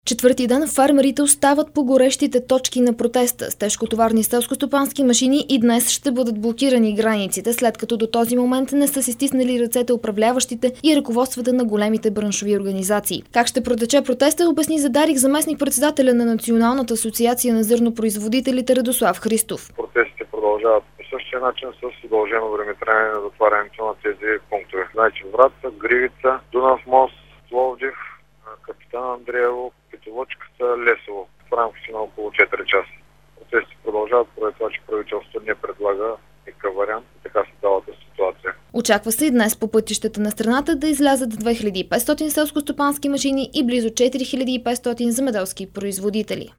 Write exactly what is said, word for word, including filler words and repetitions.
Четвърти ден фермерите остават по горещите точки на протеста. С тежкотоварни селскостопански машини и днес ще бъдат блокирани границите, след като до този момент не са си стиснали ръцете управляващите и ръководствата на големите браншови организации. Как ще протече протеста, обясни за Дарик заместник-председателя на Националната асоциация на зърнопроизводителите Радослав Христов. Протестите продължават по същия начин с удължено времетраене на затварянето на тези пунктове. Значи Враца, Гривица, Дунав мост, Пловдив, Капитан Андреево, Петолъчката, Лесово в рамките на около четири часа. Процесите продължават поради това, че правителството не предлага никакъв вариант и така се цялата ситуация. Очаква се и днес по пътищата на страната да излязат две хиляди и петстотин селскостопански машини и близо четири хиляди и петстотин земеделски производители.